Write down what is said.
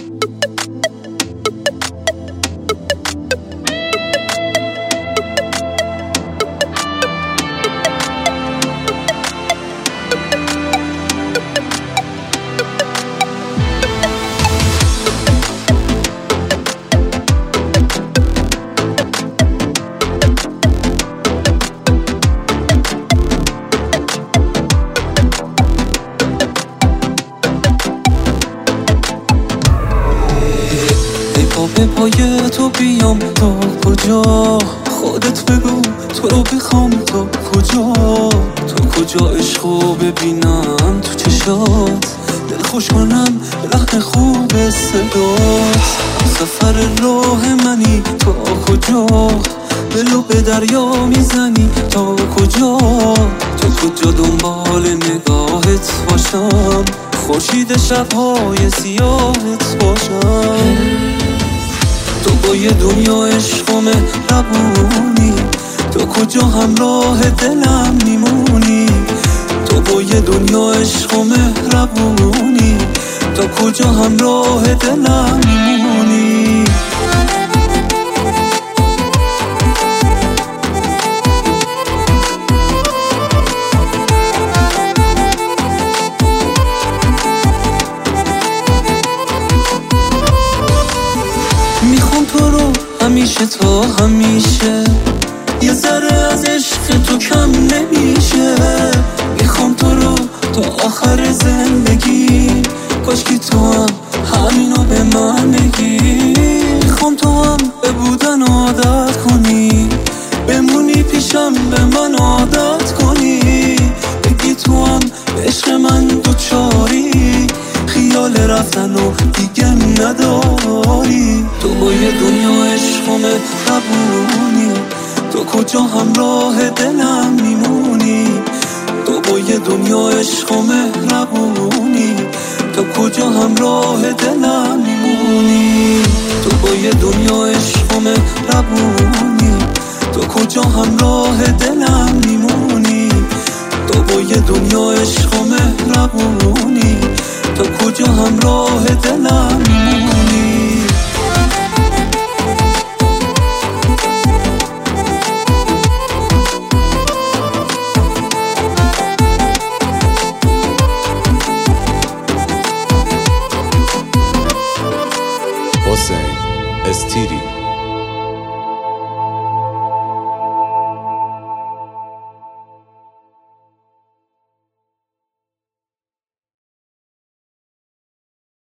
به پای تو بیام تا کجا؟ خودت بگو تو رو بخوام تا کجا؟ تا کجا عشقو ببینم تو چشات، دل خوش کنم به لحن خوب صدات. سفر راه منی تا کجا؟ دلو به دریا میزنی تا کجا؟ تا کجا دنبال نگاهت باشم، خورشید شبهای سیاهت باشم. تو با یه دنیا عشق و مهربونی، تو کجا همراه دلم میمونی؟ تو با یه دنیا عشق و مهربونی، تو کجا همراه دلم میمونی؟ میخوام تو رو همیشه تا همیشه، یه ذره از عشق تو کم نمیشه. میخوام تو رو تا آخر زندگی، کاشکی تو هم همینو به من بگی. میخوام تو هم به بودن عادت کنی، بمونی پیشم به من عادت کنی. بگی تو هم عشق من دوچاری، خیال رفتن و دیگه نداری. تو با یه دنیا عشق و مهربونی، تو کجا همراه دلم میمونی؟ تو با یه دنیا عشق و مهربونی، تو کجا همراه دلم میمونی؟ تو با یه دنیا عشق و مهربونی، تو کجا همراه دلم میمونی؟ تو با یه دنیا عشق و مهربونی، تو کجا همراه دلم میمونی؟ حسین استیری